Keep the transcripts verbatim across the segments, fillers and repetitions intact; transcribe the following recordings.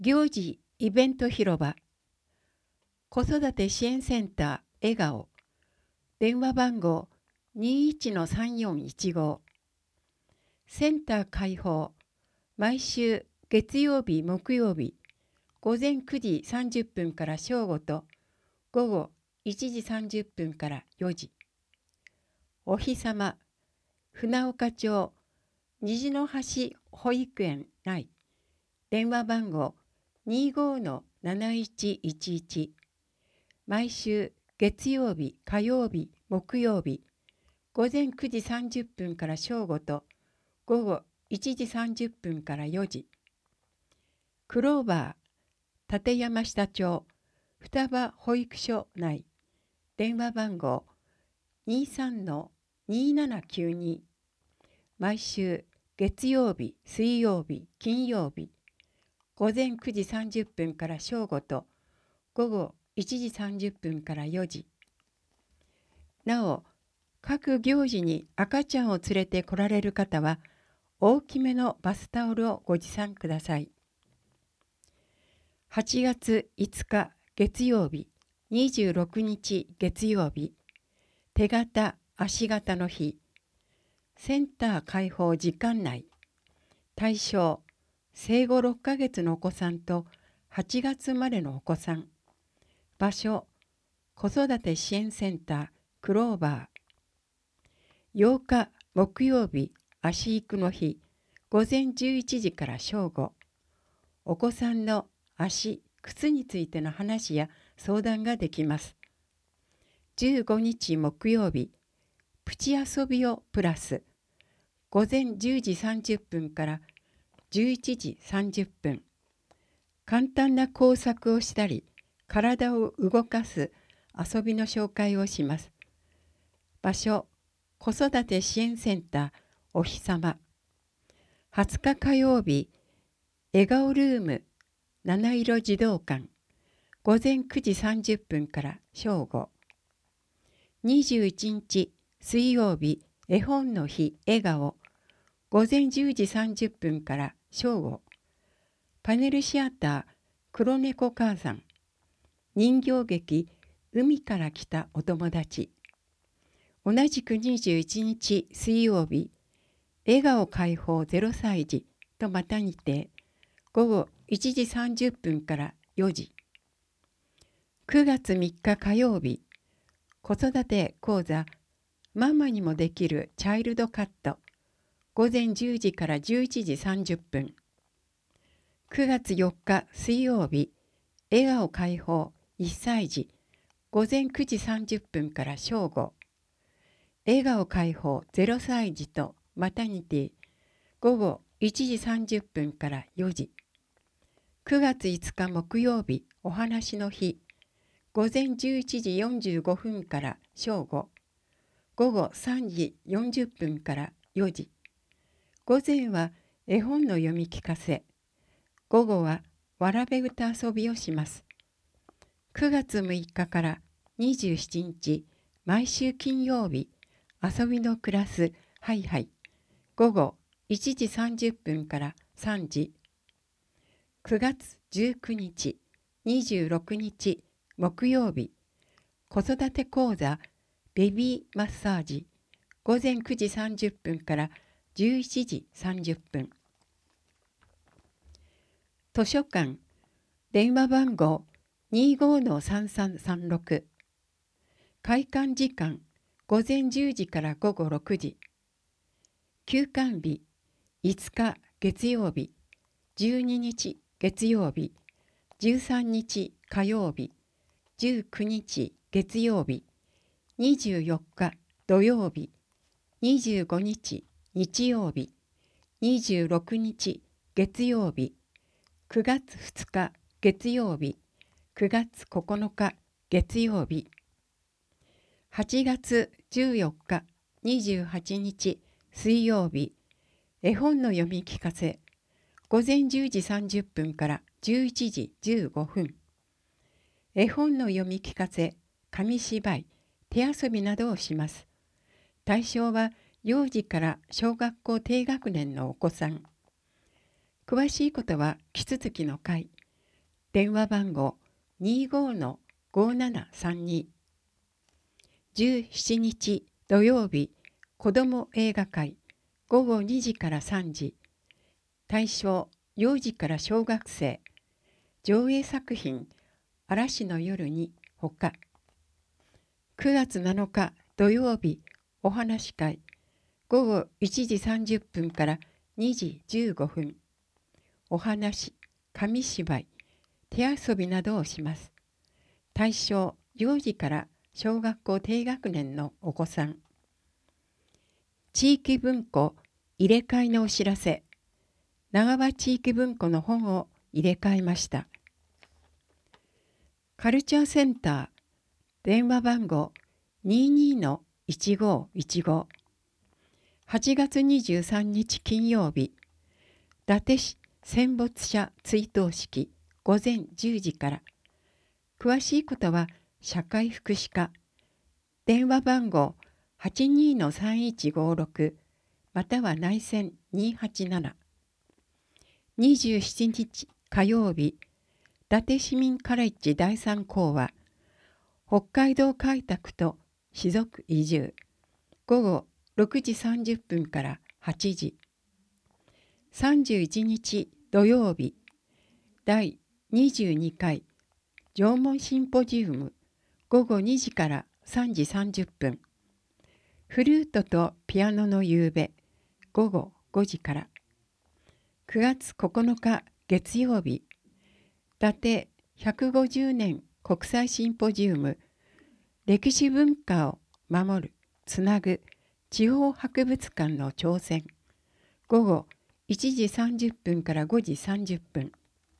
行事イベント広場、子育て支援センター笑顔、電話番号 にいちのさんよんいちご、センター開放、毎週月曜日木曜日、午前くじさんじゅっぷんから正午と午後いちじさんじゅっぷんからよじ。お日様、船岡町虹の橋保育園内、電話番号 にじゅうごのなないちいちいち、毎週月曜日火曜日木曜日、午前くじさんじゅっぷんから正午と午後いちじさんじゅっぷんからよじ。クローバー立山下町双葉保育所内、電話番号 にじゅうさんのにななきゅうに、毎週月曜日水曜日金曜日、午前くじさんじゅっぷんから正午と午後いちじさんじゅっぷんからよじ。なお、各行事に赤ちゃんを連れて来られる方は大きめのバスタオルをご持参ください。はちがついつか月曜日、にじゅうろくにち月曜日、手形足形の日、センター開放時間内、対象生後ろっかげつのお子さんとはちがつ生まれのお子さん、場所子育て支援センタークローバー、ようか木曜日足育の日、午前じゅういちじから正午、お子さんの足靴についての話や相談ができます。じゅうごにち木曜日、プチ遊びをプラス、午前じゅうじさんじゅっぷんからじゅういちじさんじゅっぷん、簡単な工作をしたり体を動かす遊びの紹介をします。場所子育て支援センターお日様、はつか火曜日笑顔ルーム七色児童館、午前くじさんじゅっぷんから正午。にじゅういちにち水曜日絵本の日笑顔、午前じゅうじさんじゅっぷんから正午。パネルシアター黒猫母さん、人形劇海から来たお友達、同じくにじゅういちにち水曜日笑顔解放ゼロさい児とまたにて午後いちじさんじゅっぷんからよじ。くがつみっか火曜日、子育て講座ママにもできるチャイルドカット、午前じゅうじからじゅういちじさんじゅっぷん。くがつよっか水曜日、笑顔解放いっさい児、午前くじさんじゅっぷんから正午。笑顔解放ゼロさい児とマタニティ、午後いちじさんじゅっぷんからよじ。くがついつか木曜日、お話の日、午前じゅういちじよんじゅうごふんから正午。午後さんじよんじゅっぷんからよじ。午前は絵本の読み聞かせ、午後はわらべ歌遊びをします。くがつむいかからにじゅうしちにち、毎週金曜日、遊びのクラスハイハイ、午後いちじさんじゅっぷんからさんじ。くがつじゅうくにち、にじゅうろくにち木曜日、子育て講座ベビーマッサージ、午前くじさんじゅっぷんからじゅういちじさんじゅっぷん。図書館電話番号 にじゅうごのさんさんさんろく、開館時間午前じゅうじから午後ろくじ。休館日いつか月曜日、じゅうににち月曜日、じゅうさんにち火曜日、じゅうくにち月曜日、にじゅうよっか土曜日、にじゅうごにち日曜日、にじゅうろくにち月曜日、くがつふつか月曜日、くがつここのか月曜日、はちがつじゅうよっかにじゅうはちにち水曜日、絵本の読み聞かせ、午前じゅうじさんじゅっぷんからじゅういちじじゅうごふん。絵本の読み聞かせ、紙芝居、手遊びなどをします。対象は幼児から小学校低学年のお子さん。詳しいことはキツツキの会電話番号 にじゅうごのごななさんに。じゅうしちにち土曜日、子ども映画会ごごにじからさんじ。対象幼児から小学生。上映作品嵐の夜にほか。くがつなのか土曜日、お話会ごごいちじさんじゅっぷんからにじじゅうごふん。お話、紙芝居、手遊びなどをします。対象幼児から小学校低学年のお子さん。地域文庫入れ替えのお知らせ。長場地域文庫の本を入れ替えました。カルチャーセンター電話番号 にじゅうにのいちごいちご。はちがつにじゅうさんにち金曜日、伊達市戦没者追悼式ごぜんじゅうじから。詳しいことは社会福祉課電話番号 はちにーのさんいちごろく または内線にはちなな。にじゅうしちにち火曜日、伊達市民カレッジだいさん講話北海道開拓と士族移住ごごろくじさんじゅっぷんからはちじ。さんじゅういちにち土曜日、だいにじゅうにかい縄文シンポジウムごごにじからさんじさんじゅっぷん。フルートとピアノの夕べごごごじから。くがつここのか月曜日、伊達ひゃくごじゅうねん国際シンポジウム歴史文化を守るつなぐ地方博物館の挑戦ごごいちじさんじゅっぷんからごじさんじゅっぷん。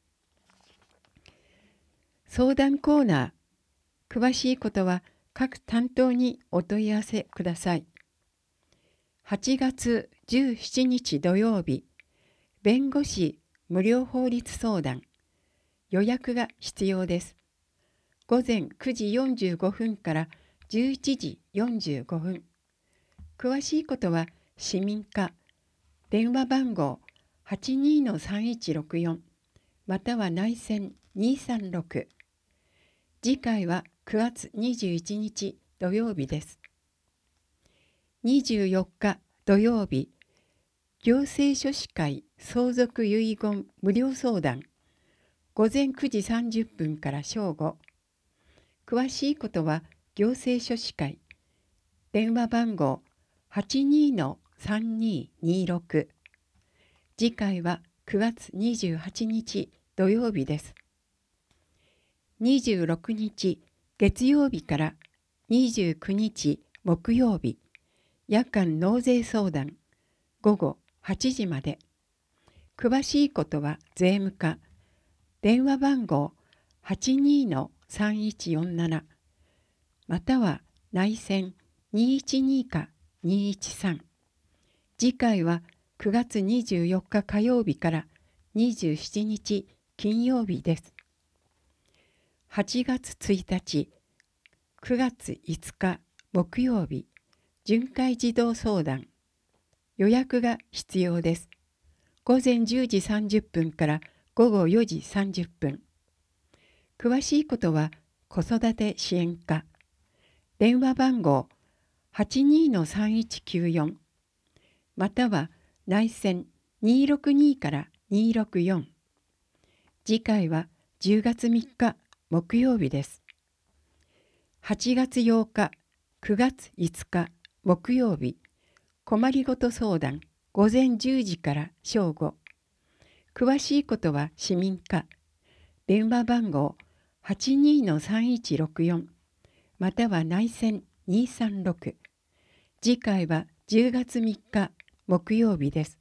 相談コーナー。詳しいことは各担当にお問い合わせください。はちがつじゅうしちにち土曜日、弁護士無料法律相談。予約が必要です。ごぜんくじよんじゅうごふんからじゅういちじよんじゅうごふん。詳しいことは市民課電話番号 はちにーのさんいちろくよん または内線にさんろく。次回はくがつにじゅういちにち土曜日です。にじゅうよっか土曜日、行政書士会相続遺言無料相談ごぜんくじさんじゅっぷんから正午。詳しいことは行政書士会電話番号 はちにーのさんにーにーろく。次回はくがつにじゅうはちにち土曜日です。にじゅうろくにち月曜日からにじゅうくにち木曜日、夜間納税相談ごごはちじまで。詳しいことは税務課電話番号 はちにーのさんいちよんなな または内線にいちにかにいちさん。次回はくがつにじゅうよっか火曜日からにじゅうしちにち金曜日です。はちがつついたち、くがついつか木曜日、巡回児童相談。予約が必要です。ごぜんじゅうじさんじゅっぷんからごごよじさんじゅっぷん。詳しいことは子育て支援課電話番号 はちにーのさんいちきゅうよん または内線にーろくにからにーろくよん。次回はじゅうがつみっか木曜日です。はちがつようか、くがついつか木曜日、困りごと相談ごぜんじゅうじから正午。詳しいことは市民課電話番号 はちにーのさんいちろくよん または内線にさんろく。次回はじゅうがつみっか木曜日です。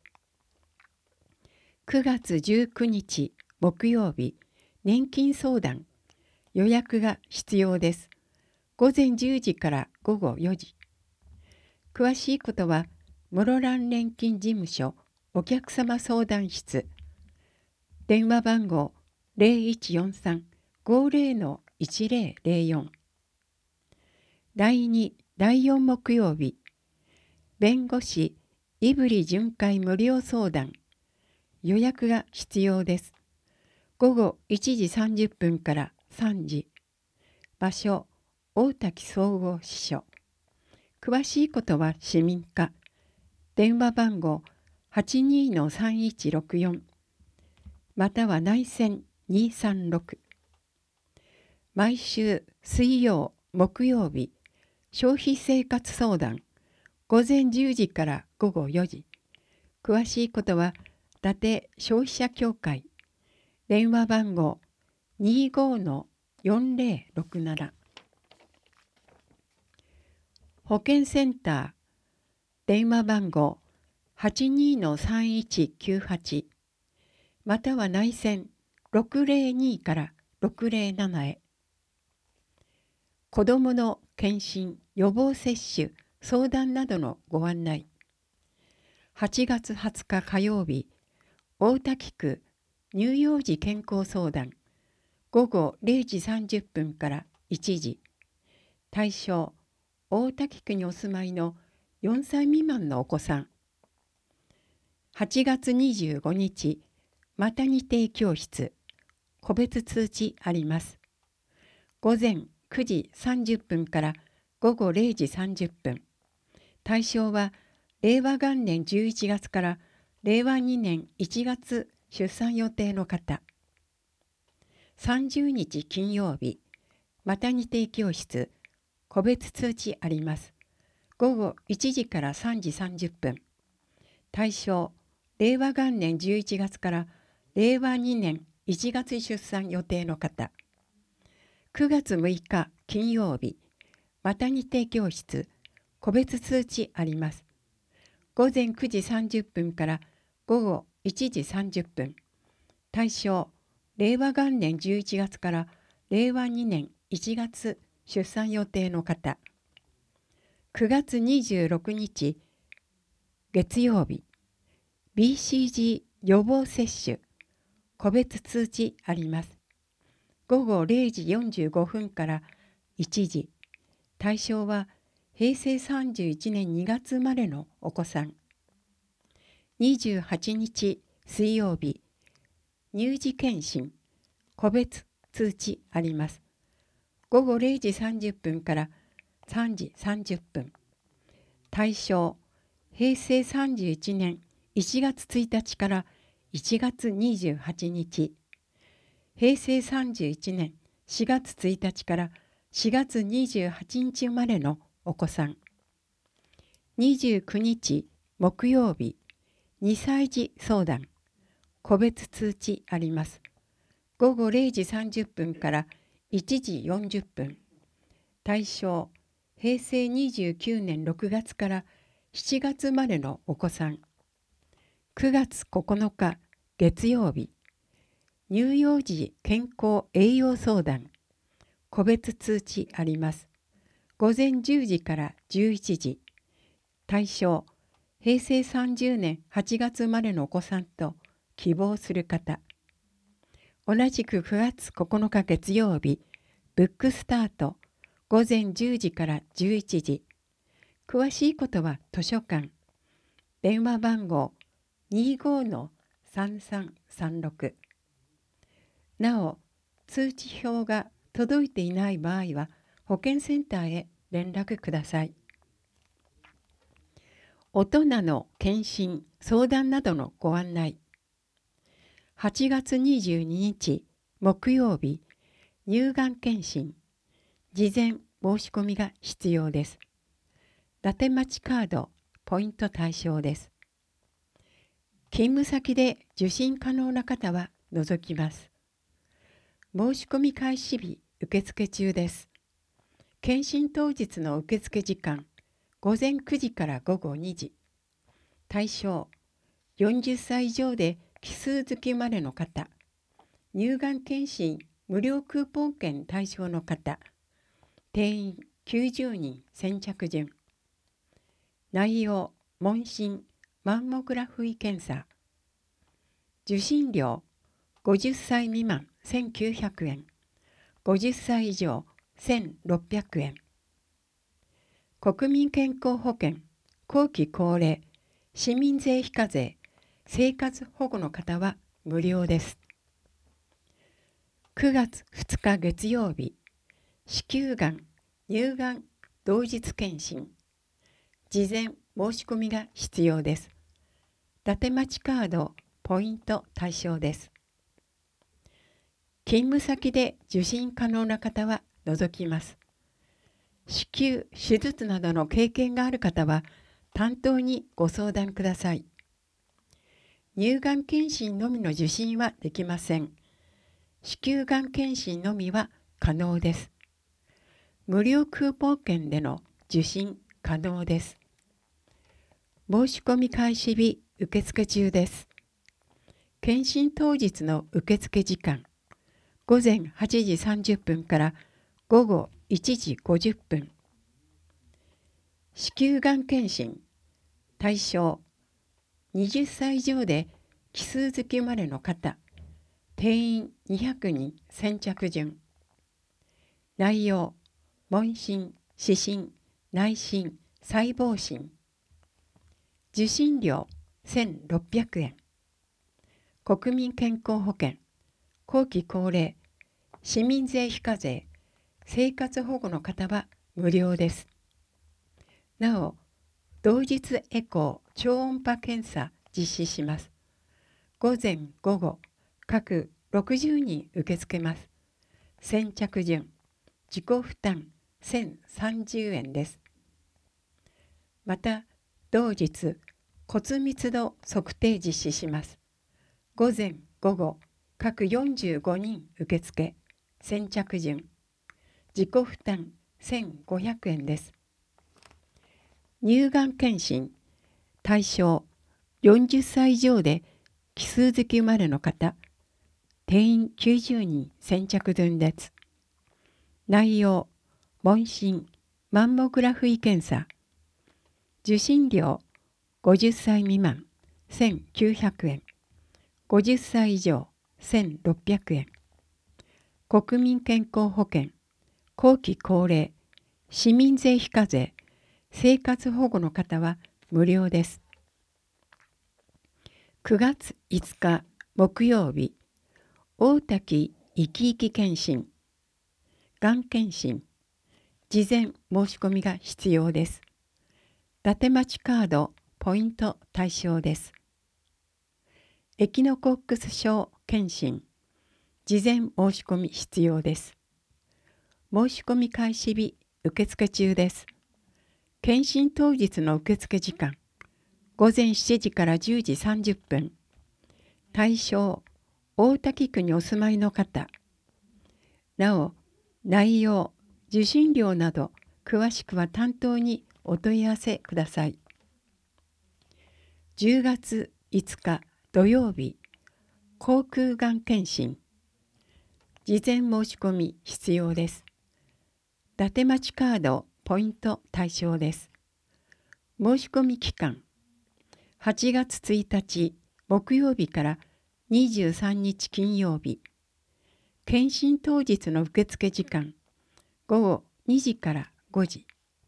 くがつじゅうくにち木曜日、年金相談。予約が必要です。ごぜんじゅうじからごごよじ。詳しいことは室蘭年金事務所お客様相談室電話番号 ゼロいちよんさん ごぜろのいちぜろぜろよん。だいにだいよん木曜日、弁護士胆振巡回無料相談。予約が必要です。 ごごいちじさんじゅっぷんからさんじ。場所、大滝総合支所。詳しいことは市民課。電話番号 はちにーさんいちろくよん または内線にさんろく。毎週水曜、木曜日、消費生活相談、午前じゅうじから午後よじ。詳しいことは伊達消費者協会。電話番号 にじゅうごのよんぜろろくなな。保健センター。電話番号 はちにーのさんいちきゅうはち。または内線ろくぜろにからろくぜろななへ。子どもの検診、予防接種、相談などのご案内。はちがつはつか火曜日、大滝区乳幼児健康相談、ごごれいじさんじゅっぷんからいちじ。対象、大滝区にお住まいのよんさい未満のお子さん。はちがつにじゅうごにち、マタニティ教室、個別通知あります。午前くじさんじゅっぷんからごごれいじさんじゅっぷん。対象はれいわ元年じゅういちがつかられいわにねんいちがつ出産予定の方。さんじゅうにち金曜日、マタニティ教室、個別通知あります。ごごいちじからさんじさんじゅっぷん。対象、れいわ元年じゅういちがつかられいわにねんいちがつ出産予定の方。くがつむいか金曜日、マタニティ教室、個別通知あります。ごぜんくじさんじゅっぷんからごごいちじさんじゅっぷん。対象、れいわ元年じゅういちがつかられいわにねんいちがつ出産予定の方。くがつにじゅうろくにち月曜日、ビーシージー 予防接種、個別通知あります。ごごれいじよんじゅうごふんからいちじ。対象はへいせいさんじゅういちねんにがつ生まれのお子さん。にじゅうはちにち水曜日、乳児検診、個別通知あります。ごごれいじさんじゅっぷんからさんじさんじゅっぷん。対象、へいせいさんじゅういちねんいちがつついたちからいちがつにじゅうはちにち。へいせいさんじゅういちねんしがつついたちからしがつにじゅうはちにち生まれのお子さん。にじゅうくにち木曜日、にさいじ相談、個別通知あります。ごごれいじさんじゅっぷんからいちじよんじゅっぷん。対象、へいせいにじゅうきゅうねんろくがつからしちがつ生まれのお子さん。くがつここのか月曜日、乳幼児健康栄養相談、個別通知あります。ごぜんじゅうじからじゅういちじ。対象、へいせいさんじゅうねんはちがつ生まれのお子さんと希望する方。同じくくがつここのか月曜日、ブックスタート、ごぜんじゅうじからじゅういちじ。詳しいことは図書館。電話番号 にじゅうごのさんさんさんろく。なお、通知表が届いていない場合は、保健センターへ連絡ください。大人の検診、相談などのご案内。はちがつにじゅうににち木曜日、乳がん検診。事前申し込みが必要です。伊達町カード、ポイント対象です。勤務先で受診可能な方は除きます。申し込み開始日受付中です。検診当日の受付時間、ごぜんくじからごごにじ。対象、よんじゅっさい以上で奇数月生まれの方、乳がん検診無料クーポン券対象の方、定員きゅうじゅうにん先着順。内容、問診、マンモグラフィー検査。受診料、ごじゅっさい未満せんきゅうひゃくえん、ごじゅっさい以上せんろっぴゃくえん。国民健康保険、後期高齢、市民税非課税、生活保護の方は無料です。 くがつふつか月曜日、子宮がん、乳がん同日検診。事前申し込みが必要です。伊達町カードポイント対象です。勤務先で受診可能な方は除きます。子宮手術などの経験がある方は担当にご相談ください。乳がん検診のみの受診はできません。子宮がん検診のみは可能です。無料クーポン券での受診可能です。申し込み開始日受付中です。検診当日の受付時間、ごぜんはちじさんじゅっぷんからごごいちじごじゅっぷん。子宮がん検診対象はたち以上で奇数月生まれの方、定員にひゃくにん先着順。内容、問診、視診、内診、細胞診。受診料せんろっぴゃくえん。国民健康保険、後期高齢、市民税非課税、生活保護の方は無料です。なお、同日エコー超音波検査実施します。午前午後各ろくじゅうにん受け付けます。先着順、自己負担せんさんじゅうえんです。また、同日骨密度測定実施します。午前午後各よんじゅうごにん受付、先着順、自己負担せんごひゃくえんです。乳がん検診対象よんじゅっさい以上で奇数月生まれの方、定員きゅうじゅうにん先着順です。内容、問診、マンモグラフィー検査。受診料ごじゅっさい未満せんきゅうひゃくえん、ごじゅっさい以上せんろっぴゃくえん。国民健康保険、後期高齢、市民税非課税、生活保護の方は無料です。くがついつか木曜日、大滝いきいき検診、がん検診、事前申し込みが必要です。伊達町カードポイント対象です。エキノコックス症検診、事前申し込み必要です。申し込み開始日受付中です。検診当日の受付時間、ごぜんしちじからじゅうじさんじゅっぷん。対象、大滝区にお住まいの方。なお、内容、受診料など詳しくは担当にお問い合わせください。じゅうがついつか土曜日、口腔がん検診。事前申し込み必要です。伊達町カードポイント対象です。申し込み期間、はちがつついたち木曜日からにじゅうさんにち金曜日。検診当日の受付時間、ごごにじからごじ。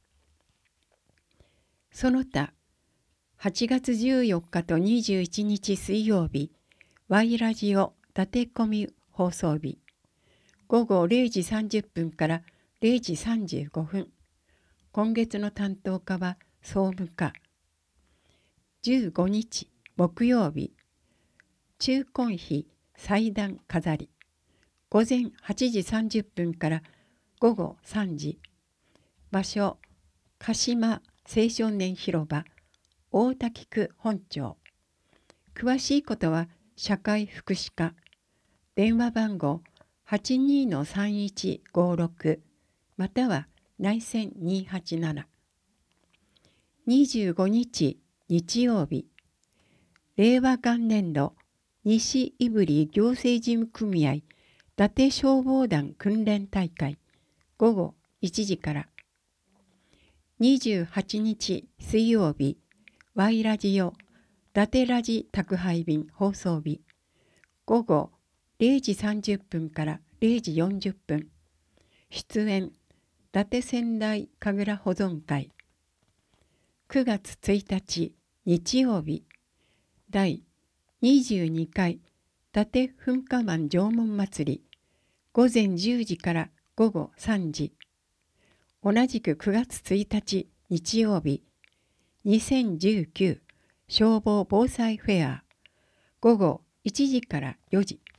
その他、はちがつじゅうよっかとにじゅういちにち水曜日、Y ラジオ伊達コミ放送日、ごごれいじさんじゅっぷんかられいじさんじゅうごふん。今月の担当課は総務課。じゅうごにち木曜日、中婚費祭壇飾り、ごぜんはちじさんじゅっぷんからごごさんじ。場所、鹿島青少年広場、大滝区本町。詳しいことは社会福祉課。電話番号 はちにーのさんいちごろく または内線にーはちなな。にじゅうごにち日曜日、令和元年度西胆振行政事務組合伊達消防団訓練大会、ごごいちじから。にじゅうはちにち水曜日、Y ラジオ伊達ラジ宅配便放送日、ごごれいじさんじゅっぷんかられいじよんじゅっぷん。出演、伊達仙台神楽保存会。くがつついたち日曜日、だいにじゅうにかい伊達噴火湾縄文祭り、 午前じゅうじから午後さんじ。同じくくがつついたち日曜日、にせんじゅうきゅう消防防災フェア、午後いちじからよじ。